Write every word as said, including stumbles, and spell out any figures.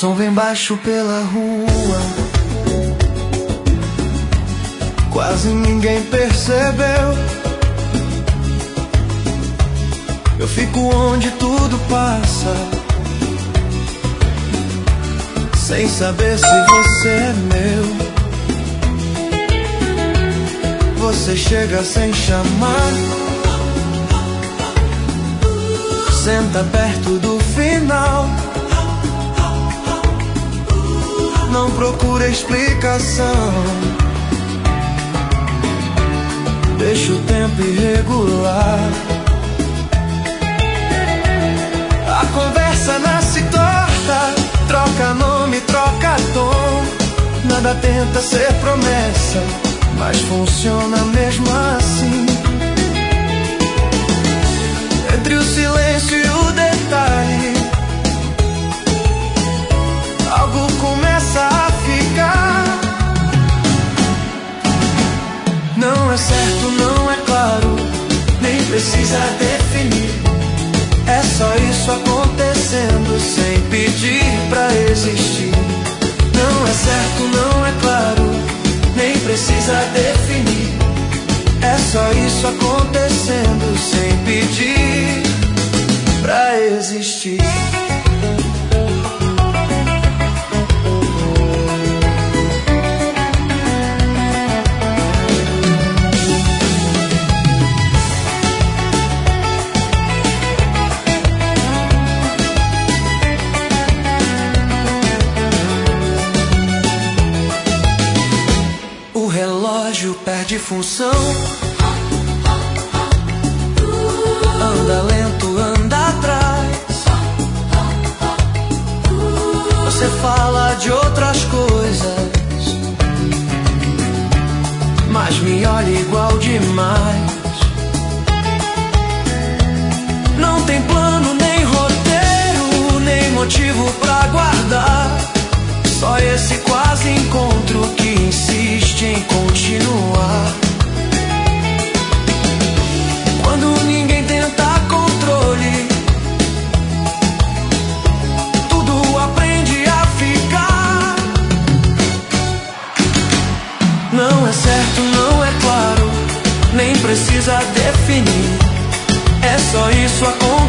som vem baixo pela rua, quase ninguém percebeu. Eu fico onde tudo passa, sem saber se você é meu. Você chega sem chamar, senta perto do final. Não procura explicação, deixa o tempo irregular. A conversa nasce torta, troca nome, troca tom. Nada tenta ser promessa, mas funciona mesmo assim. Entre o silêncio e o detalhe, algo começa a ficar. Não é certo, não é claro, nem precisa definir. É só isso acontecendo sem pedir pra existir. Não é certo, não é claro, nem precisa definir. É só isso acontecendo sem pedir pra existir. Perde função, anda lento, anda atrás. Você fala de outras coisas, mas me olha igual demais. Não tem plano, nem roteiro, nem motivo pra guardar. Só esse quase encontro que insiste em continuar. Quando ninguém tenta controle, tudo aprende a ficar. Não é certo, não é claro, nem precisa definir. É só isso acontece